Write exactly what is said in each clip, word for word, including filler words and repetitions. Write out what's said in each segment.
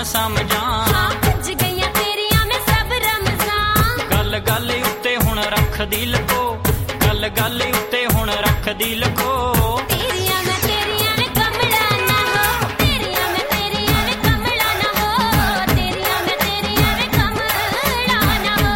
समझा। हाँ भज गईयां तेरियां मैं सब रमजान। गल गल उत्ते हुण रख दी लको, गल गल उत्ते हुण रख दी लको। तेरियां मैं तेरियां में कमला ना हो, तेरियां मैं तेरियां में कमला ना हो, तेरियां मैं तेरियां में कमला ना हो।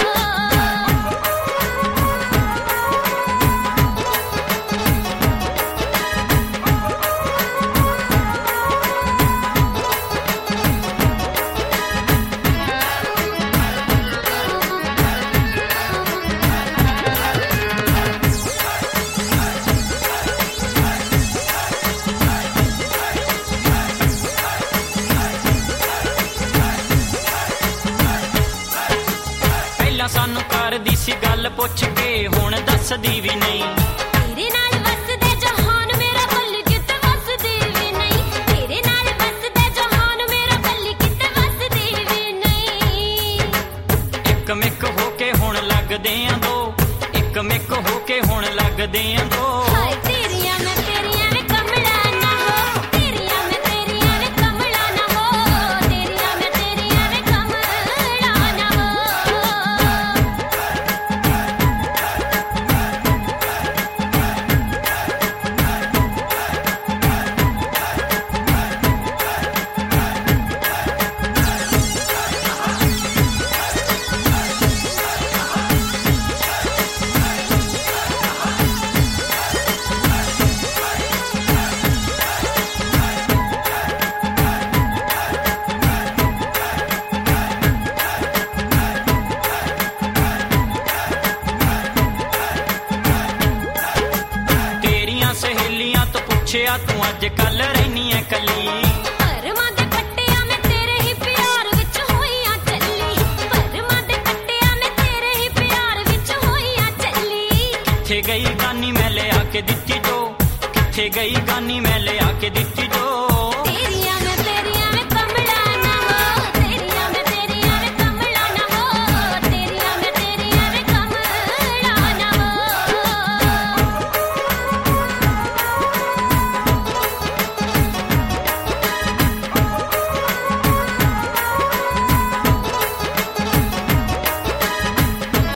सानू करदी सी गल पुछ के हुण दसदी भी नहीं। तेरे नाल वसदे जहान मेरा कल्ली किते वसदी भी नहीं, तेरे नाल वसदे जहान मेरा कल्ली किते वसदी भी नहीं। एक मिक होके हुण लगदे आ दो, एक मिक होके हुण लगदे आ दो। हाय तेरियां मैं तेरियां में कमला ना हो, तेरियां मैं तेरियां में कमला ना हो, तेरियां मैं तेरियां में कमला ना हो। सहेलियां तो पुछया तू अज कल रहनी है कली। परमा दे पट्टियां में तेरे ही प्यार विच होईयां चली, परमा दे पट्टियां में तेरे ही प्यार विच होईयां चली। किथे गई गानी मैं ले आके दित्ती जो, किथे गई गानी मैं